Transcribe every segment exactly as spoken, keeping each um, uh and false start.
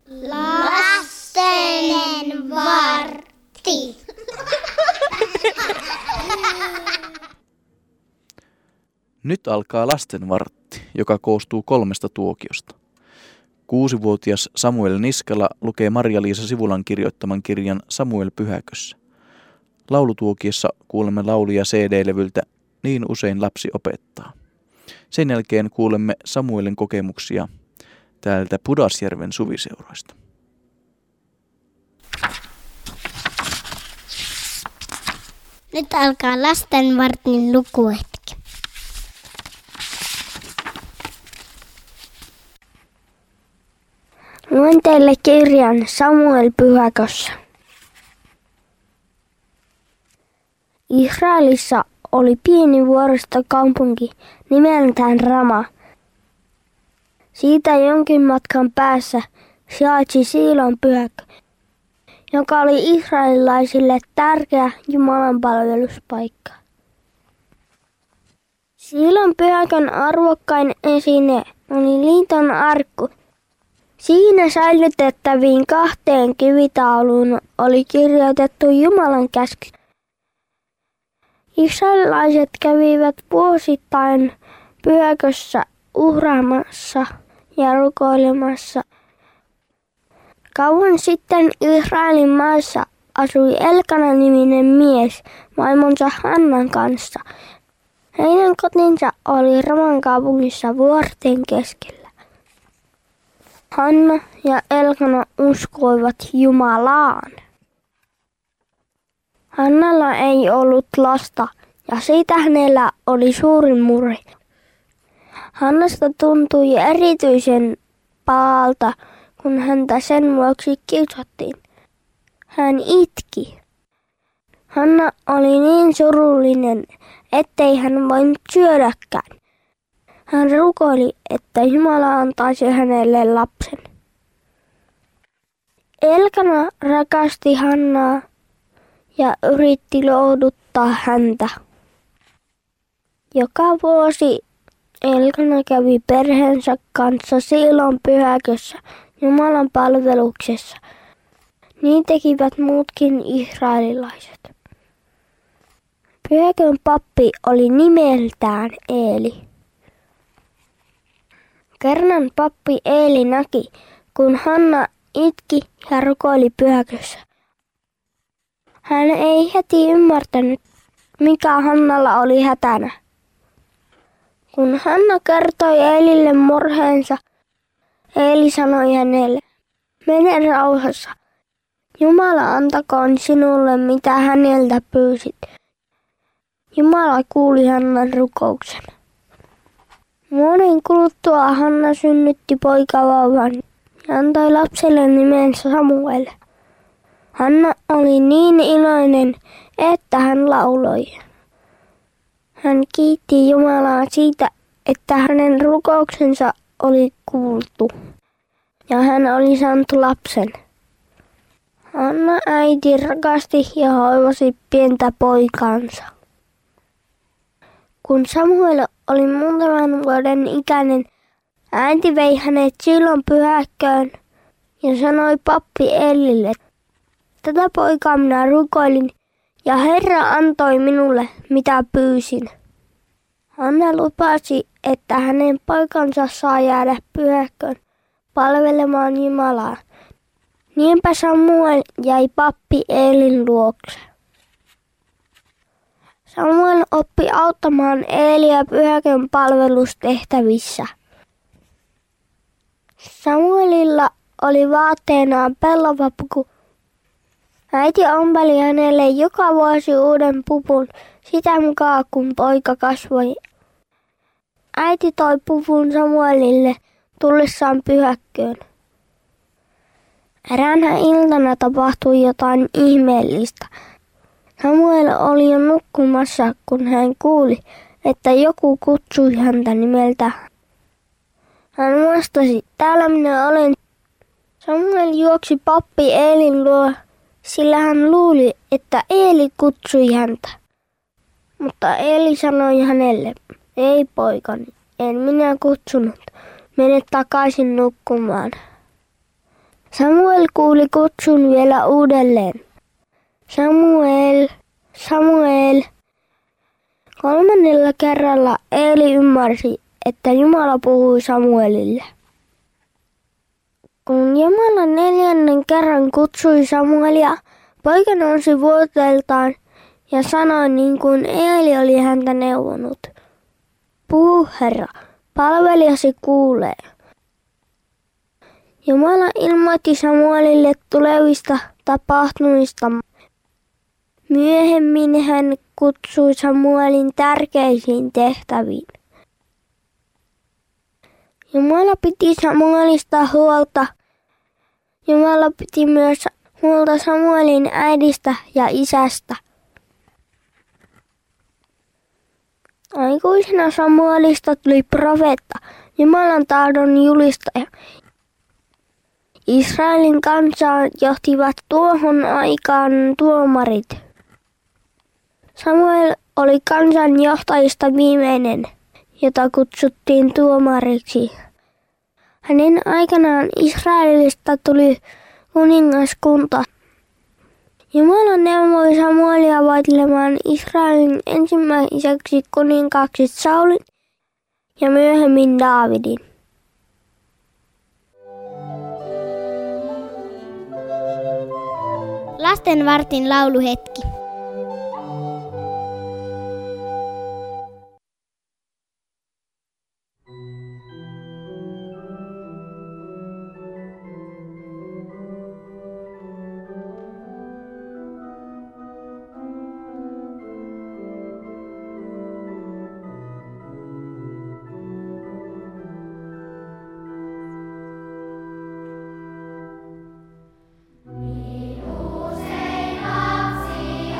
Lasten vartti. Nyt alkaa lasten vartti, joka koostuu kolmesta tuokiosta. Kuusivuotias Samuel Niskala lukee Marja-Liisa Sivulan kirjoittaman kirjan Samuel Pyhäkössä. Laulutuokiossa kuulemme lauluja C D-levyltä Niin usein lapsi opettaa. Sen jälkeen kuulemme Samuelin kokemuksia täältä Pudasjärven suviseuroista. Nyt alkaa lasten vartin lukuhetki. Luen teille kirjan Samuel Pyhäkössä. Israelissa oli pieni vuoristokaupunki nimeltään Rama. Siitä jonkin matkan päässä sijaitsi Siilon pyhäkkö, joka oli israelilaisille tärkeä Jumalan palveluspaikka. Siilon pyhäkön arvokkain esine oli liiton arkku. Siinä säilytettäviin kahteen kivitauluun oli kirjoitettu Jumalan käsky. Israelilaiset kävivät vuosittain pyhäkössä uhraamassa ja rukoilemassa. Kauan sitten Israelin maassa asui Elkana-niminen mies vaimonsa Hannan kanssa. Heidän kotinsa oli Raman kaupungissa vuorten keskellä. Hanna ja Elkana uskoivat Jumalaan. Hannalla ei ollut lasta ja siitä hänellä oli suuri murhe. Hannasta tuntui erityisen pahalta, kun häntä sen vuoksi kiusattiin. Hän itki. Hanna oli niin surullinen, ettei hän voinut syödäkään. Hän rukoili, että Jumala antaisi hänelle lapsen. Elkana rakasti Hannaa ja yritti lohduttaa häntä. Joka vuosi Elkana kävi perheensä kanssa Siilon pyhäkössä Jumalan palveluksessa. Niin tekivät muutkin israelilaiset. Pyhäkön pappi oli nimeltään Eeli. Kerran pappi Eeli näki, kun Hanna itki ja rukoili pyhäkössä. Hän ei heti ymmärtänyt, mikä Hannalla oli hätänä. Kun Hanna kertoi Eelille murheensa, Eeli sanoi hänelle, mene rauhassa. Jumala antakoon sinulle, mitä häneltä pyysit. Jumala kuuli Hannan rukouksen. Vuoden kuluttua Hanna synnytti poikavauvan ja antoi lapselle nimensä Samuel. Hanna oli niin iloinen, että hän lauloi. Hän kiitti Jumalaa siitä, että hänen rukouksensa oli kuultu ja hän oli saanut lapsen. Hanna äiti rakasti ja hoivasi pientä poikaansa. Kun Samuel oli muutaman vuoden ikäinen, äiti vei hänet Siilon pyhäkköön ja sanoi pappi Eelille, tätä poikaa minä rukoilin ja Herra antoi minulle, mitä pyysin. Hanna lupasi, että hänen poikansa saa jäädä pyhäkköön palvelemaan Jumalaa. Niinpä Samuel jäi pappi Eelin luokse. Samuel oppi auttamaan Eeliä pyhäkön palvelustehtävissä. Samuelilla oli vaatteenaan pellavapuku. Äiti ompeli hänelle joka vuosi uuden puvun sitä mukaan, kun poika kasvoi. Äiti toi puvun Samuelille tullessaan pyhäkköön. Eräänä iltana tapahtui jotain ihmeellistä. Samuel oli jo nukkumassa, kun hän kuuli, että joku kutsui häntä nimeltä. Hän vastasi, täällä minä olen. Samuel juoksi pappi Eelin luo, sillä hän luuli, että Eeli kutsui häntä. Mutta Eeli sanoi hänelle, ei poikani, en minä kutsunut, mene takaisin nukkumaan. Samuel kuuli kutsun vielä uudelleen. Samuel, Samuel. Kolmannella kerralla Eeli ymmärsi, että Jumala puhui Samuelille. Kun Jumala neljännen kerran kutsui Samuelia, poika nousi vuoteeltaan ja sanoi niin kuin Eeli oli häntä neuvonut. Puhu, Herra, palvelijasi kuulee. Jumala ilmoitti Samuelille tulevista tapahtumista. Myöhemmin hän kutsui Samuelin tärkeisiin tehtäviin. Jumala piti Samuelista huolta. Jumala piti myös huolta Samuelin äidistä ja isästä. Aikuisena Samuelista tuli profeetta, Jumalan tahdon julistaja. Israelin kansaa johtivat tuohon aikaan tuomarit. Samuel oli kansan johtajista viimeinen, jota kutsuttiin tuomariksi. Hänen aikanaan Israelista tuli kuningaskunta. Jumala neuvoi Samuelia valitsemaan Israelin ensimmäiseksi kuninkaaksi Saulin ja myöhemmin Daavidin. Lasten vartin lauluhetki. Usein lapsia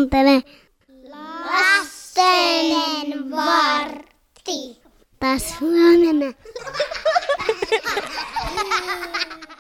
kuuntele. Lasten vartti. Taas huomenna.